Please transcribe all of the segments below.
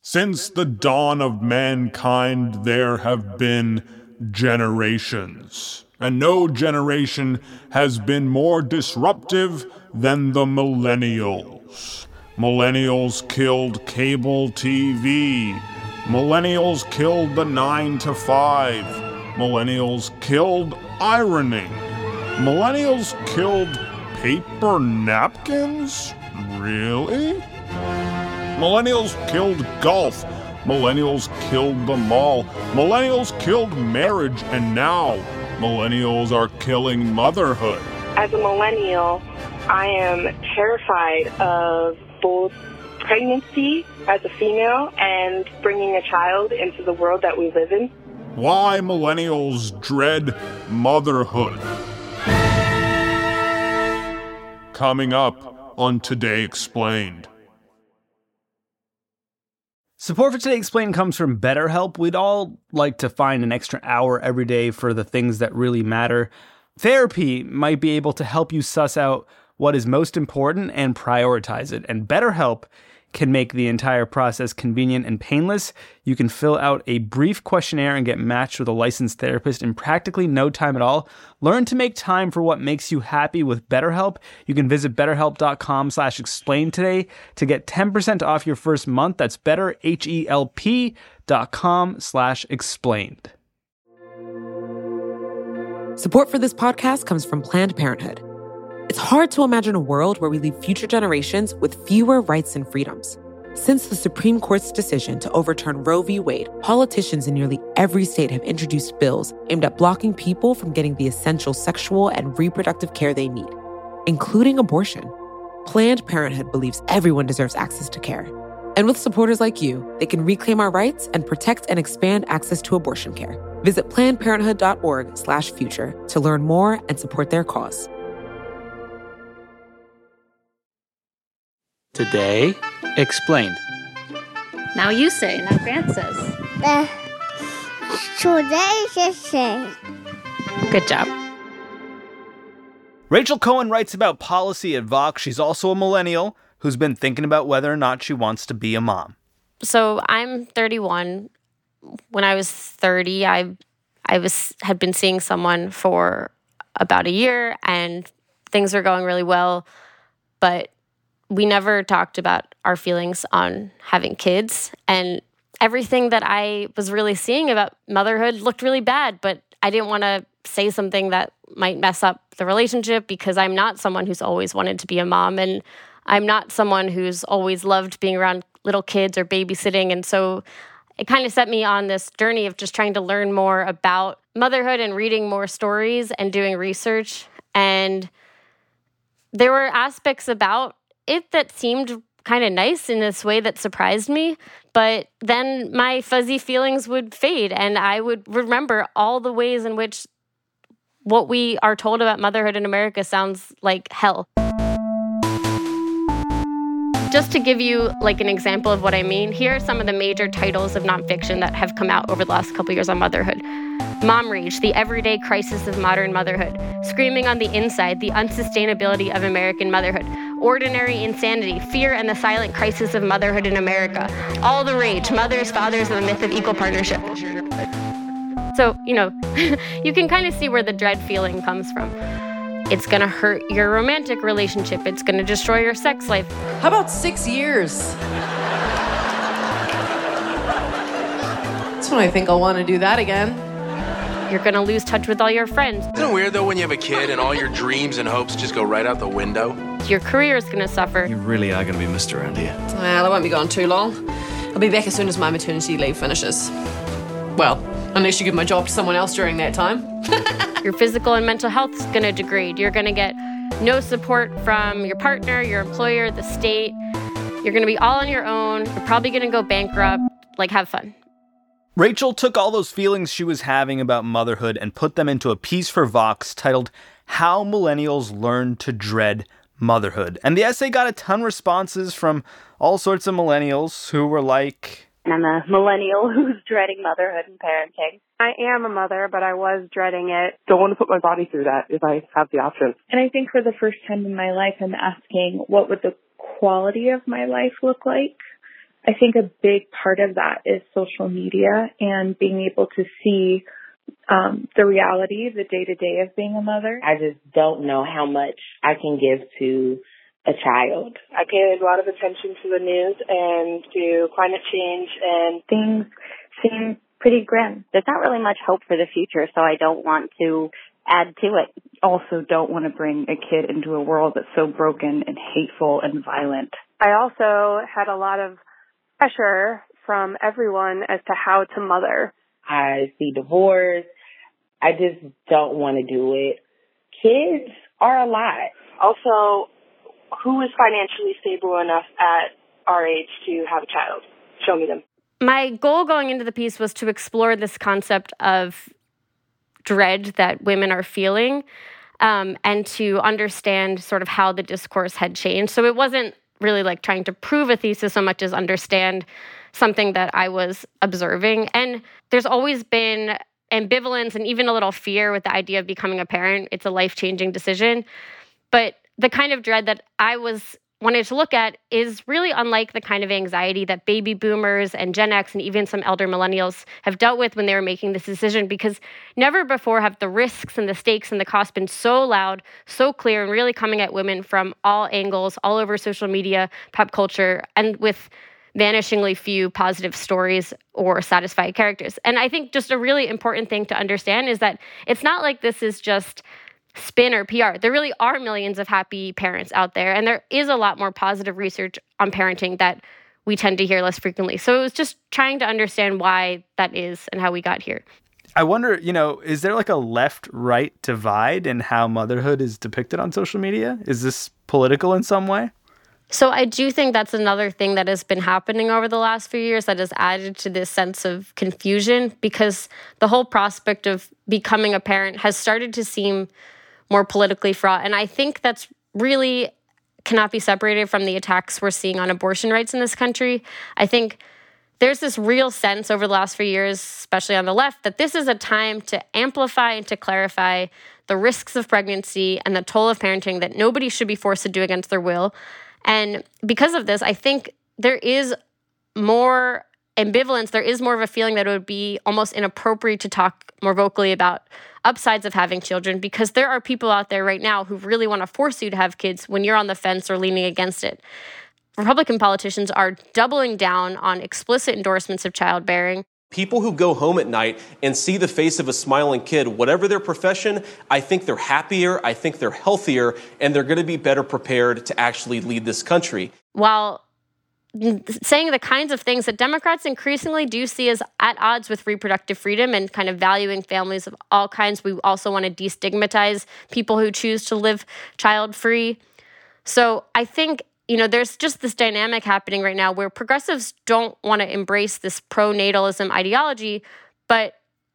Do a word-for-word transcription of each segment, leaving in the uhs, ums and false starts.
Since the dawn of mankind, there have been generations, and no generation has been more disruptive than the millennials. Millennials killed cable T V. Millennials killed the nine to five. Millennials killed ironing. Millennials killed paper napkins? Really? Millennials killed golf. Millennials killed the mall. Millennials killed marriage, and now millennials are killing motherhood. As a millennial, I am terrified of both pregnancy as a female and bringing a child into the world that we live in. Why millennials dread motherhood. Coming up on Today Explained. Support for Today Explained comes from BetterHelp. We'd all like to find an extra hour every day for the things that really matter. Therapy might be able to help you suss out what is most important and prioritize it. And BetterHelp can make the entire process convenient and painless. You can fill out a brief questionnaire and get matched with a licensed therapist in practically no time at all. Learn to make time for what makes you happy with BetterHelp. You can visit betterhelp.com slash explain today to get ten percent off your first month. That's betterhelp.com slash explained. Support for this podcast comes from Planned Parenthood. It's hard to imagine a world where we leave future generations with fewer rights and freedoms. Since the Supreme Court's decision to overturn Roe v. Wade, politicians in nearly every state have introduced bills aimed at blocking people from getting the essential sexual and reproductive care they need, including abortion. Planned Parenthood believes everyone deserves access to care. And with supporters like you, they can reclaim our rights and protect and expand access to abortion care. Visit plannedparenthood.org slash future to learn more and support their cause. Today Explained. Now you say, now Grant says. Uh, today Explained. Good job. Rachel Cohen writes about policy at Vox. She's also a millennial who's been thinking about whether or not she wants to be a mom. So I'm thirty-one. When I was thirty, I I was had been seeing someone for about a year, and things were going really well, but we never talked about our feelings on having kids, and everything that I was really seeing about motherhood looked really bad, but I didn't want to say something that might mess up the relationship because I'm not someone who's always wanted to be a mom, and I'm not someone who's always loved being around little kids or babysitting, and so it kind of set me on this journey of just trying to learn more about motherhood and reading more stories and doing research, and there were aspects about it that seemed kind of nice in this way that surprised me, but then my fuzzy feelings would fade and I would remember all the ways in which what we are told about motherhood in America sounds like hell. Just to give you like an example of what I mean, here are some of the major titles of nonfiction that have come out over the last couple years on motherhood. Mom Rage, The Everyday Crisis of Modern Motherhood. Screaming on the Inside, The Unsustainability of American Motherhood. Ordinary Insanity, Fear and the Silent Crisis of Motherhood in America. All the Rage, Mothers, Fathers, and the Myth of Equal Partnership. So, you know, you can kind of see where the dread feeling comes from. It's going to hurt your romantic relationship. It's going to destroy your sex life. How about six years? That's when I think I'll want to do that again. You're going to lose touch with all your friends. Isn't it weird, though, when you have a kid and all your dreams and hopes just go right out the window? Your career is going to suffer. You really are going to be missed around here. Well, I won't be gone too long. I'll be back as soon as my maternity leave finishes. Well, unless you give my job to someone else during that time. Your physical and mental health is going to degrade. You're going to get no support from your partner, your employer, the state. You're going to be all on your own. You're probably going to go bankrupt. Like, have fun. Rachel took all those feelings she was having about motherhood and put them into a piece for Vox titled How Millennials Learn to Dread Motherhood. And the essay got a ton of responses from all sorts of millennials who were like, I'm a millennial who's dreading motherhood and parenting. I am a mother, but I was dreading it. Don't want to put my body through that if I have the option. And I think for the first time in my life, I'm asking what would the quality of my life look like I think a big part of that is social media and being able to see um, the reality, the day-to-day of being a mother. I just don't know how much I can give to a child. I pay a lot of attention to the news and to climate change, and things seem pretty grim. There's not really much hope for the future, so I don't want to add to it. Also don't want to bring a kid into a world that's so broken and hateful and violent. I also had a lot of pressure from everyone as to how to mother. I see divorce. I just don't want to do it. Kids are a lot. Also, who is financially stable enough at our age to have a child? Show me them. My goal going into the piece was to explore this concept of dread that women are feeling, um, and to understand sort of how the discourse had changed. So it wasn't really like trying to prove a thesis so much as understand something that I was observing. And there's always been ambivalence and even a little fear with the idea of becoming a parent. It's a life-changing decision. But the kind of dread that I was wanted to look at is really unlike the kind of anxiety that baby boomers and Gen X and even some elder millennials have dealt with when they were making this decision, because never before have the risks and the stakes and the cost been so loud, so clear, and really coming at women from all angles, all over social media, pop culture, and with vanishingly few positive stories or satisfied characters. And I think just a really important thing to understand is that it's not like this is just spin or P R. There really are millions of happy parents out there, and there is a lot more positive research on parenting that we tend to hear less frequently. So it was just trying to understand why that is and how we got here. I wonder, you know, is there like a left-right divide in how motherhood is depicted on social media? Is this political in some way? So I do think that's another thing that has been happening over the last few years that has added to this sense of confusion, because the whole prospect of becoming a parent has started to seem more politically fraught. And I think that's really cannot be separated from the attacks we're seeing on abortion rights in this country. I think there's this real sense over the last few years, especially on the left, that this is a time to amplify and to clarify the risks of pregnancy and the toll of parenting that nobody should be forced to do against their will. And because of this, I think there is more ambivalence. There is more of a feeling that it would be almost inappropriate to talk more vocally about upsides of having children, because there are people out there right now who really want to force you to have kids when you're on the fence or leaning against it. Republican politicians are doubling down on explicit endorsements of childbearing. People who go home at night and see the face of a smiling kid, whatever their profession, I think they're happier, I think they're healthier, and they're going to be better prepared to actually lead this country. While saying the kinds of things that Democrats increasingly do see as at odds with reproductive freedom and kind of valuing families of all kinds, we also want to destigmatize people who choose to live child-free. So I think, you know, there's just this dynamic happening right now where progressives don't want to embrace this pro-natalism ideology, but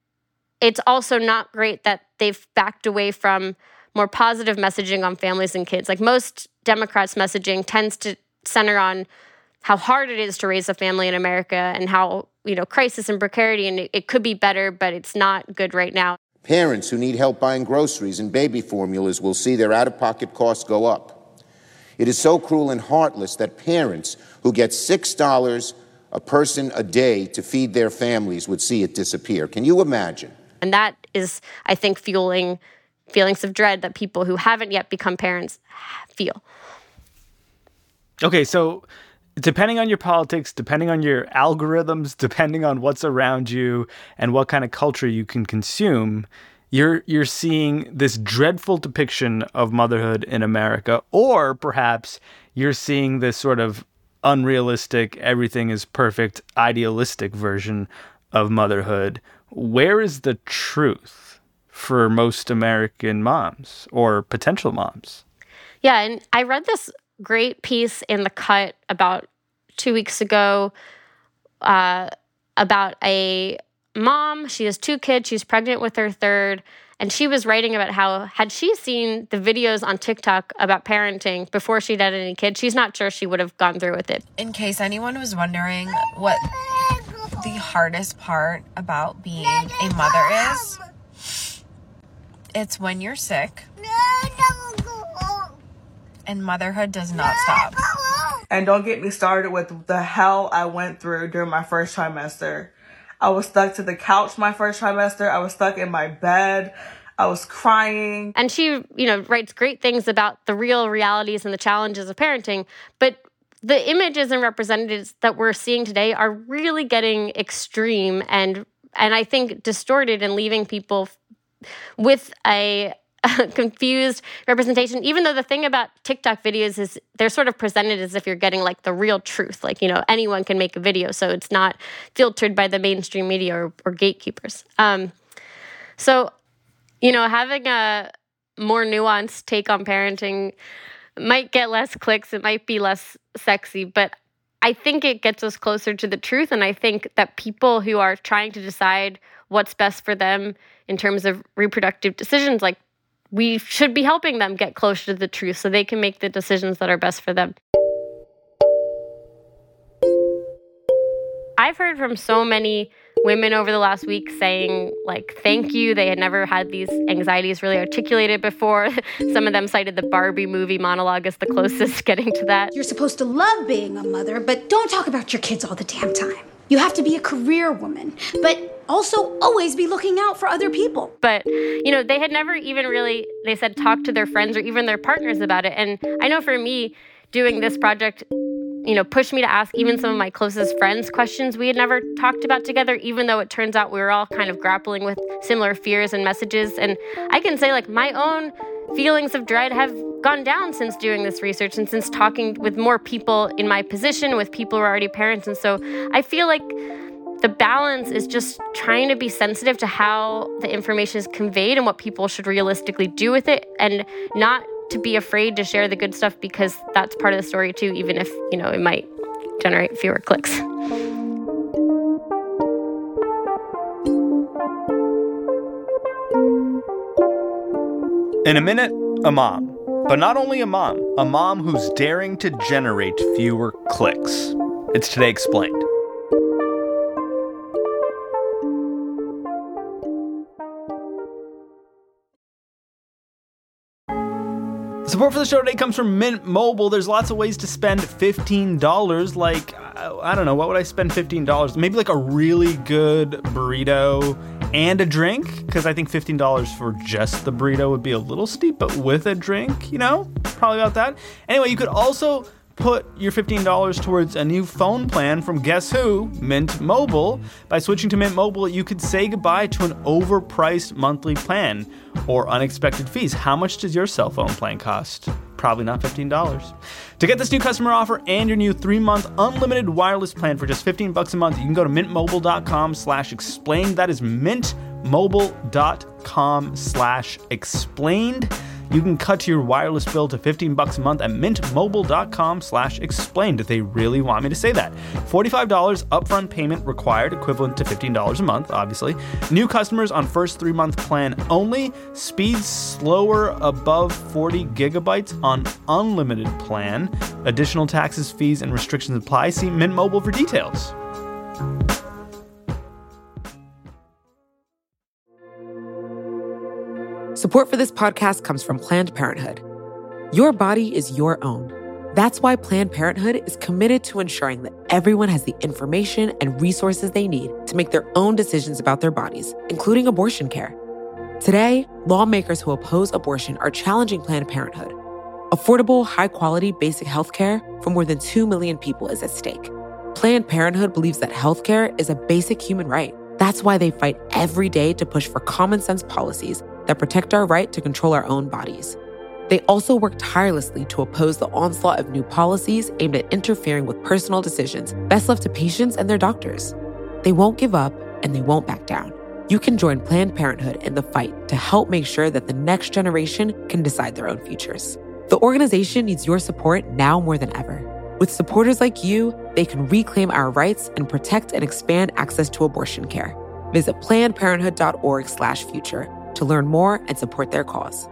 it's also not great that they've backed away from more positive messaging on families and kids. Like most Democrats' messaging tends to center on how hard it is to raise a family in America and how, you know, crisis and precarity, and it, it could be better, but it's not good right now. Parents who need help buying groceries and baby formulas will see their out-of-pocket costs go up. It is so cruel and heartless that parents who get six dollars a person a day to feed their families would see it disappear. Can you imagine? And that is, I think, fueling feelings of dread that people who haven't yet become parents feel. Okay, so depending on your politics, depending on your algorithms, depending on what's around you and what kind of culture you can consume, you're you're seeing this dreadful depiction of motherhood in America, or perhaps you're seeing this sort of unrealistic, everything is perfect, idealistic version of motherhood. Where is the truth for most American moms or potential moms? Yeah, and I read this great piece in The Cut about two weeks ago uh, about a mom. She has two kids. She's pregnant with her third. And she was writing about how, had she seen the videos on TikTok about parenting before she'd had any kids, she's not sure she would have gone through with it. In case anyone was wondering what the hardest part about being a mother is, it's when you're sick. And motherhood does not stop. And don't get me started with the hell I went through during my first trimester. I was stuck to the couch my first trimester. I was stuck in my bed. I was crying. And she, you know, writes great things about the real realities and the challenges of parenting. But the images and representatives that we're seeing today are really getting extreme and, and I think distorted and leaving people with a confused representation, even though the thing about TikTok videos is they're sort of presented as if you're getting like the real truth. Like, you know, anyone can make a video, so it's not filtered by the mainstream media or, or gatekeepers. Um, so, you know, having a more nuanced take on parenting might get less clicks, it might be less sexy, but I think it gets us closer to the truth. And I think that people who are trying to decide what's best for them in terms of reproductive decisions, like, we should be helping them get closer to the truth so they can make the decisions that are best for them. I've heard from so many women over the last week saying, like, thank you. They had never had these anxieties really articulated before. Some of them cited the Barbie movie monologue as the closest getting to that. You're supposed to love being a mother, but don't talk about your kids all the damn time. You have to be a career woman, but also always be looking out for other people. But, you know, they had never even really, they said, talked to their friends or even their partners about it. And I know for me, doing this project, you know, pushed me to ask even some of my closest friends questions we had never talked about together, even though it turns out we were all kind of grappling with similar fears and messages. And I can say, like, my own feelings of dread have gone down since doing this research and since talking with more people in my position, with people who are already parents. And so I feel like the balance is just trying to be sensitive to how the information is conveyed and what people should realistically do with it, and not to be afraid to share the good stuff, because that's part of the story too, even if, you know, it might generate fewer clicks. In a minute, a mom. But not only a mom, a mom who's daring to generate fewer clicks. It's Today Explained. Support for the show today comes from Mint Mobile. There's lots of ways to spend fifteen dollars. Like, I don't know, what would I spend fifteen dollars? Maybe like a really good burrito and a drink, because I think fifteen dollars for just the burrito would be a little steep, but with a drink, you know, probably about that. Anyway, you could also put your fifteen dollars towards a new phone plan from guess who? Mint Mobile. By switching to Mint Mobile, you could say goodbye to an overpriced monthly plan or unexpected fees. How much does your cell phone plan cost? Probably not fifteen dollars. To get this new customer offer and your new three-month unlimited wireless plan for just fifteen bucks a month, you can go to mintmobile.com slash explained. That is mintmobile.com slash explained. You can cut your wireless bill to fifteen bucks a month at mintmobile.com slash explained. They really want me to say that. forty-five dollars upfront payment required, equivalent to fifteen dollars a month, obviously. New customers on first three-month plan only. Speeds slower above forty gigabytes on unlimited plan. Additional taxes, fees, and restrictions apply. See Mint Mobile for details. Support for this podcast comes from Planned Parenthood. Your body is your own. That's why Planned Parenthood is committed to ensuring that everyone has the information and resources they need to make their own decisions about their bodies, including abortion care. Today, lawmakers who oppose abortion are challenging Planned Parenthood. Affordable, high-quality basic health care for more than two million people is at stake. Planned Parenthood believes that health care is a basic human right. That's why they fight every day to push for common-sense policies that protect our right to control our own bodies. They also work tirelessly to oppose the onslaught of new policies aimed at interfering with personal decisions best left to patients and their doctors. They won't give up, and they won't back down. You can join Planned Parenthood in the fight to help make sure that the next generation can decide their own futures. The organization needs your support now more than ever. With supporters like you, they can reclaim our rights and protect and expand access to abortion care. Visit plannedparenthood.org slash future to learn more and support their cause.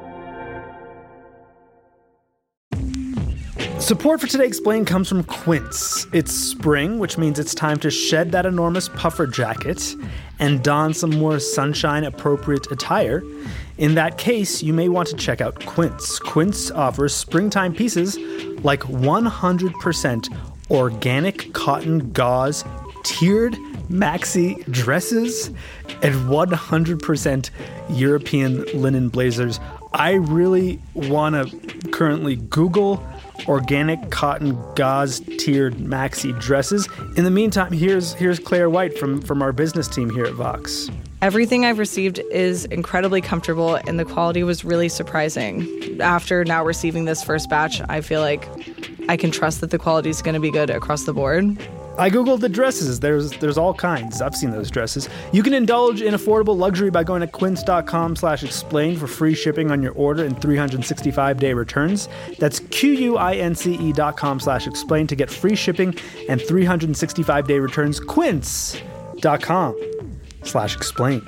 Support for Today Explained comes from Quince. It's spring, which means it's time to shed that enormous puffer jacket and don some more sunshine-appropriate attire. In that case, you may want to check out Quince. Quince offers springtime pieces like one hundred percent organic cotton gauze, tiered maxi dresses, and one hundred percent European linen blazers. I really want to currently Google organic cotton gauze tiered maxi dresses. In the meantime, here's here's Claire White from, from our business team here at Vox. Everything I've received is incredibly comfortable, and the quality was really surprising. After now receiving this first batch, I feel like I can trust that the quality is going to be good across the board. I Googled the dresses. There's there's all kinds. I've seen those dresses. You can indulge in affordable luxury by going to quince.com slash explain for free shipping on your order and three hundred sixty-five day returns. That's Q-U-I-N-C-E dot com slash explain to get free shipping and three hundred sixty-five day returns. Quince.com slash explained.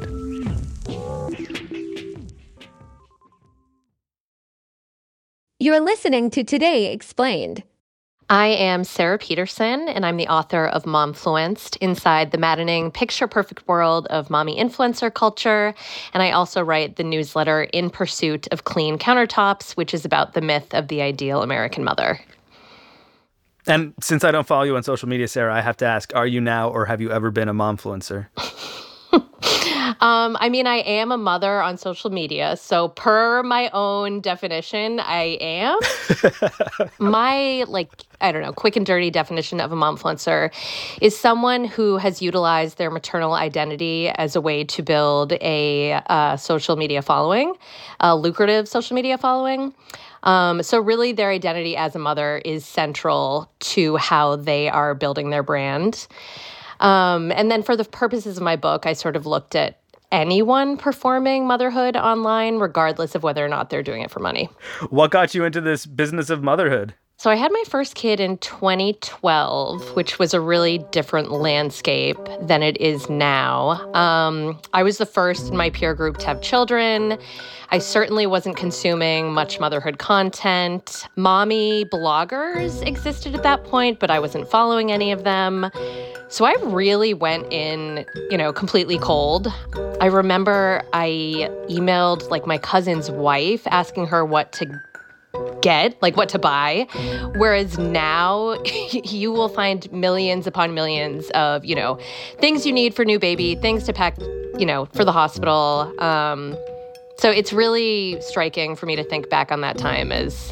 You're listening to Today Explained. I am Sarah Peterson, and I'm the author of Momfluenced, Inside the Maddening Picture-Perfect World of Mommy Influencer Culture. And I also write the newsletter In Pursuit of Clean Countertops, which is about the myth of the ideal American mother. And since I don't follow you on social media, Sarah, I have to ask, are you now or have you ever been a momfluencer? Um, I mean, I am a mother on social media, so per my own definition, I am. My, like, I don't know, quick and dirty definition of a momfluencer is someone who has utilized their maternal identity as a way to build a uh, social media following, a lucrative social media following. Um, so really, their identity as a mother is central to how they are building their brand. Um, and then for the purposes of my book, I sort of looked at anyone performing motherhood online, regardless of whether or not they're doing it for money. What got you into this business of motherhood? So I had my first kid in twenty twelve, which was a really different landscape than it is now. Um, I was the first in my peer group to have children. I certainly wasn't consuming much motherhood content. Mommy bloggers existed at that point, but I wasn't following any of them. So I really went in, you know, completely cold. I remember I emailed like my cousin's wife asking her what to get, like what to buy. Whereas now you will find millions upon millions of, you know, things you need for new baby, things to pack, you know, for the hospital. Um, so it's really striking for me to think back on that time as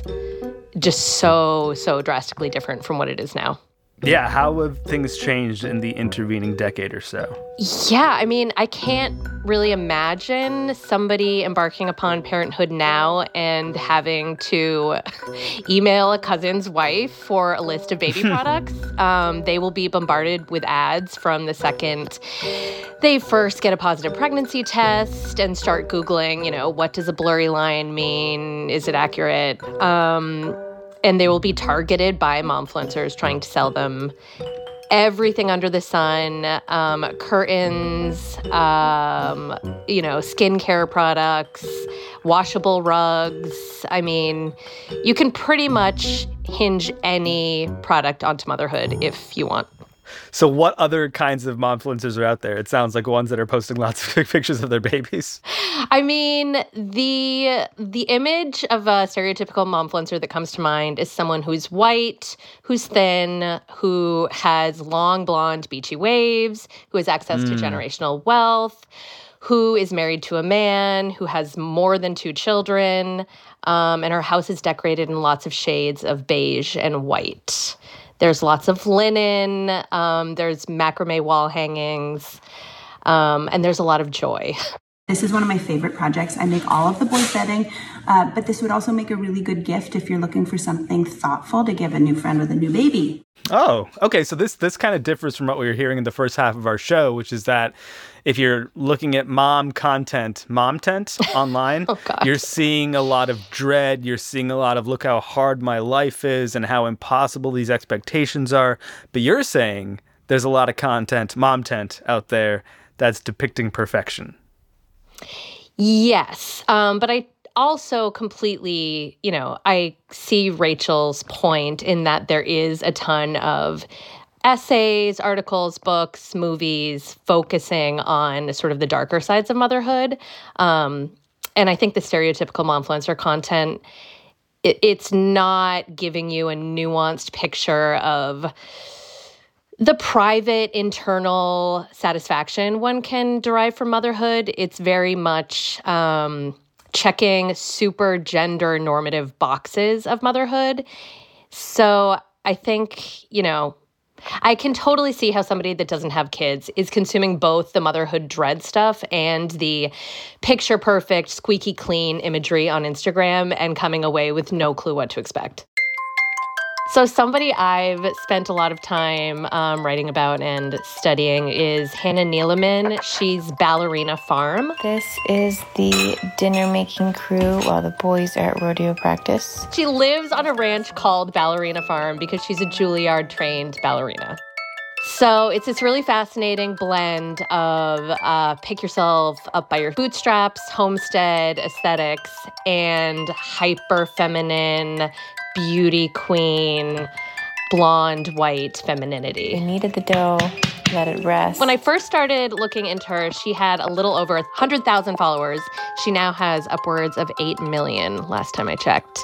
just so, so drastically different from what it is now. Yeah, how have things changed in the intervening decade or so? Yeah, I mean, I can't really imagine somebody embarking upon parenthood now and having to email a cousin's wife for a list of baby products. Um, they will be bombarded with ads from the second they first get a positive pregnancy test and start Googling, you know, what does a blurry line mean? Is it accurate? Um... And they will be targeted by momfluencers trying to sell them everything under the sun, um, curtains, um, you know, skincare products, washable rugs. I mean, you can pretty much hinge any product onto motherhood if you want. So what other kinds of momfluencers are out there? It sounds like ones that are posting lots of pictures of their babies. I mean, the the image of a stereotypical momfluencer that comes to mind is someone who's white, who's thin, who has long blonde beachy waves, who has access mm. to generational wealth, who is married to a man, who has more than two children, um, and her house is decorated in lots of shades of beige and white. There's lots of linen, um, there's macrame wall hangings, um, and there's a lot of joy. This is one of my favorite projects. I make all of the boys' bedding, uh, but this would also make a really good gift if you're looking for something thoughtful to give a new friend with a new baby. Oh, okay. So this this kind of differs from what we were hearing in the first half of our show, which is that if you're looking at mom content, mom tent online, oh, God. You're seeing a lot of dread. You're seeing a lot of look how hard my life is and how impossible these expectations are. But you're saying there's a lot of content, mom tent out there that's depicting perfection. Yes. Um, but I also completely, you know, I see Rachel's point in that there is a ton of essays, articles, books, movies focusing on sort of the darker sides of motherhood. Um, and I think the stereotypical momfluencer content, it, it's not giving you a nuanced picture of the private internal satisfaction one can derive from motherhood. It's very much um, checking super gender normative boxes of motherhood. So I think, you know, I can totally see how somebody that doesn't have kids is consuming both the motherhood dread stuff and the picture perfect, squeaky clean imagery on Instagram and coming away with no clue what to expect. So somebody I've spent a lot of time um, writing about and studying is Hannah Neeleman. She's Ballerina Farm. This is the dinner-making crew while the boys are at rodeo practice. She lives on a ranch called Ballerina Farm because she's a Juilliard-trained ballerina. So it's this really fascinating blend of uh, pick yourself up by your bootstraps, homestead aesthetics, and hyper-feminine, beauty queen, blonde, white femininity. We kneaded the dough, let it rest. When I first started looking into her, she had a little over one hundred thousand followers. She now has upwards of eight million last time I checked.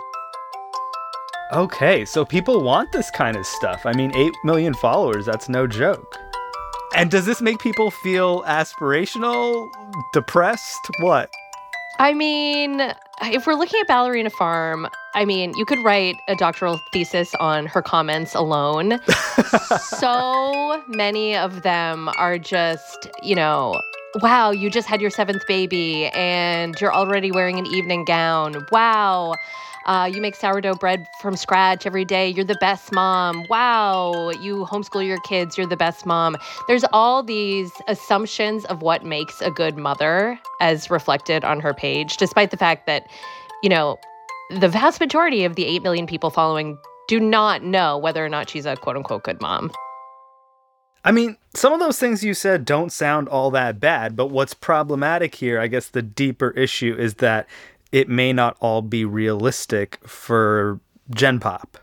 Okay, so people want this kind of stuff. I mean, eight million followers, that's no joke. And does this make people feel aspirational, depressed, what? I mean, if we're looking at Ballerina Farm, I mean, you could write a doctoral thesis on her comments alone. So many of them are just, you know, wow, you just had your seventh baby and you're already wearing an evening gown. Wow. Uh, you make sourdough bread from scratch every day. You're the best mom. Wow. You homeschool your kids. You're the best mom. There's all these assumptions of what makes a good mother as reflected on her page, despite the fact that, you know, the vast majority of the eight million people following do not know whether or not she's a quote unquote good mom. I mean, some of those things you said don't sound all that bad, but what's problematic here, I guess the deeper issue is that it may not all be realistic for Gen Pop.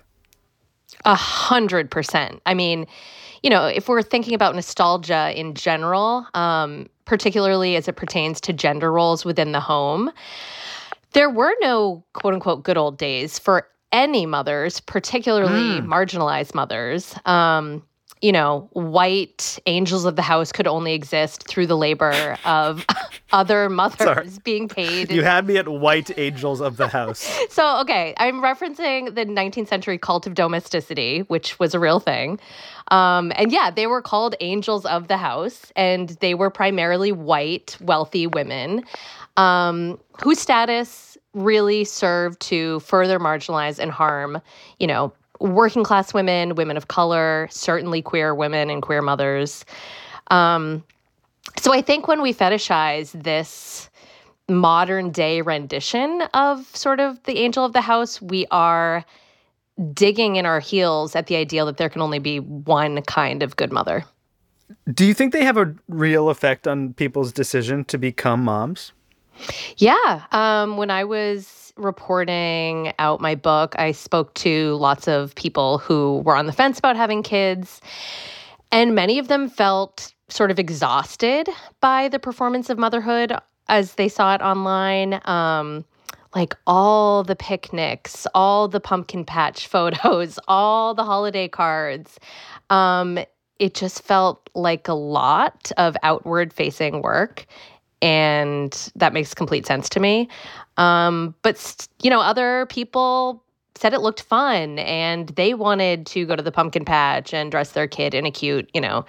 A hundred percent. I mean, you know, if we're thinking about nostalgia in general, um, particularly as it pertains to gender roles within the home, there were no quote unquote good old days for any mothers, particularly mm. marginalized mothers. Um, you know, white angels of the house could only exist through the labor of other mothers Sorry. being paid. You had me at white angels of the house. So, okay, I'm referencing the nineteenth century cult of domesticity, which was a real thing. Um, and yeah, they were called angels of the house, and they were primarily white, wealthy women um, whose status really served to further marginalize and harm, you know, working class women, women of color, certainly queer women and queer mothers. Um, so I think when we fetishize this modern day rendition of sort of the angel of the house, we are digging in our heels at the ideal that there can only be one kind of good mother. Do you think they have a real effect on people's decision to become moms? Yeah. Um, when I was reporting out my book, I spoke to lots of people who were on the fence about having kids, and many of them felt sort of exhausted by the performance of motherhood as they saw it online. Um, like all the picnics, all the pumpkin patch photos, all the holiday cards. Um, it just felt like a lot of outward-facing work. And that makes complete sense to me. Um, but, you know, other people said it looked fun and they wanted to go to the pumpkin patch and dress their kid in a cute, you know,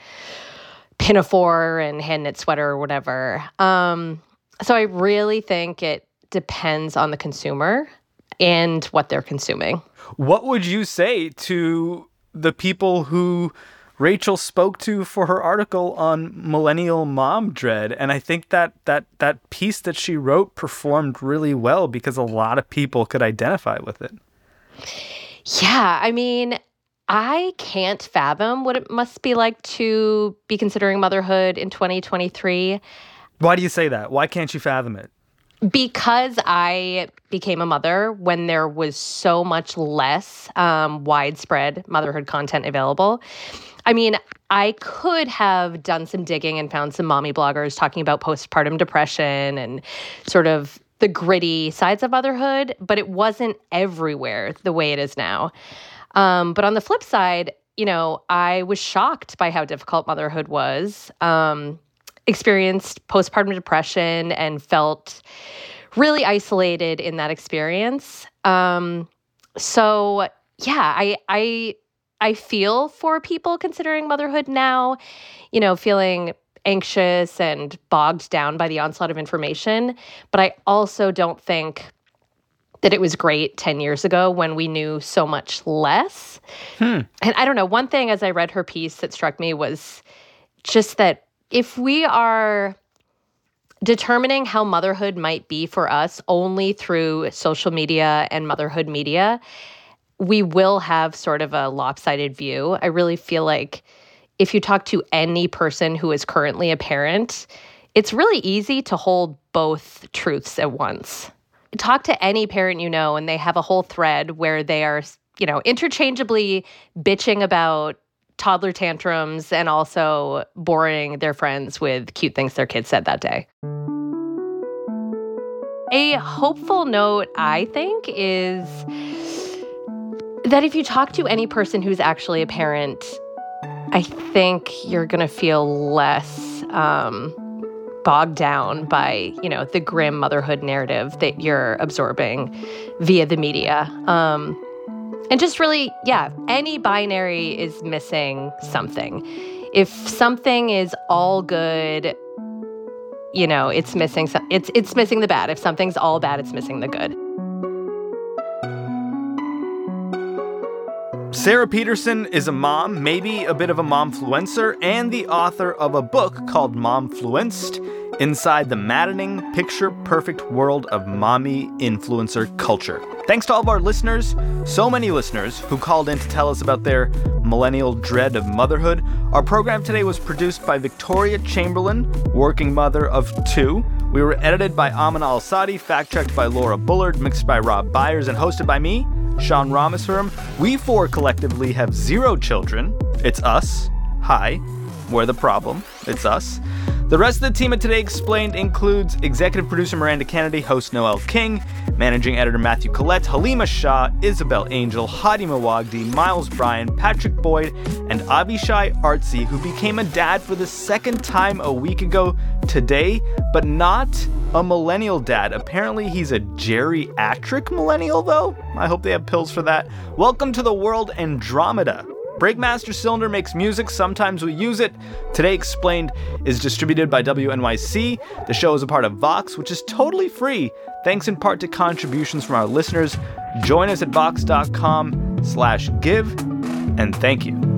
pinafore and hand knit sweater or whatever. Um, so I really think it depends on the consumer and what they're consuming. What would you say to the people who Rachel spoke to for her article on millennial mom dread? And I think that that that piece that she wrote performed really well because a lot of people could identify with it. Yeah, I mean, I can't fathom what it must be like to be considering motherhood in twenty twenty-three. Why do you say that? Why can't you fathom it? Because I became a mother when there was so much less um, widespread motherhood content available. I mean, I could have done some digging and found some mommy bloggers talking about postpartum depression and sort of the gritty sides of motherhood, but it wasn't everywhere the way it is now. Um, but on the flip side, you know, I was shocked by how difficult motherhood was, um, experienced postpartum depression and felt really isolated in that experience. Um, so yeah, I, I, I feel for people considering motherhood now, you know, feeling anxious and bogged down by the onslaught of information. But I also don't think that it was great ten years ago when we knew so much less. Hmm. And I don't know, one thing as I read her piece that struck me was just that if we are determining how motherhood might be for us only through social media and motherhood media, we will have sort of a lopsided view. I really feel like if you talk to any person who is currently a parent, it's really easy to hold both truths at once. Talk to any parent you know, and they have a whole thread where they are, you know, interchangeably bitching about toddler tantrums and also boring their friends with cute things their kids said that day. A hopeful note, I think, is that if you talk to any person who's actually a parent, I think you're going to feel less um, bogged down by, you know, the grim motherhood narrative that you're absorbing via the media. Um, and just really, yeah, any binary is missing something. If something is all good, you know, it's missing some, it's it's missing the bad. If something's all bad, it's missing the good. Sarah Peterson is a mom, maybe a bit of a momfluencer, and the author of a book called Momfluenced, Inside the Maddening, Picture-Perfect World of Mommy Influencer Culture. Thanks to all of our listeners, so many listeners who called in to tell us about their millennial dread of motherhood. Our program today was produced by Victoria Chamberlain, working mother of two. We were edited by Amina Al-Sadi, fact-checked by Laura Bullard, mixed by Rob Byers, and hosted by me, Sean Rameswaram. We four collectively have zero children. It's us. Hi. We're the problem. It's us. The rest of the team at Today Explained includes executive producer Miranda Kennedy, host Noel King, managing editor Matthew Collette, Halima Shah, Isabel Angel, Hadi Mawagdi, Miles Bryan, Patrick Boyd, and Abishai Artsy, who became a dad for the second time a week ago today, but not a millennial dad. Apparently he's a geriatric millennial, though. I hope they have pills for that. Welcome to the world Andromeda. Breakmaster Cylinder makes music, sometimes we use it. Today Explained is distributed by W N Y C. The show is a part of Vox, which is totally free, thanks in part to contributions from our listeners. Join us at vox.com slash give, and thank you.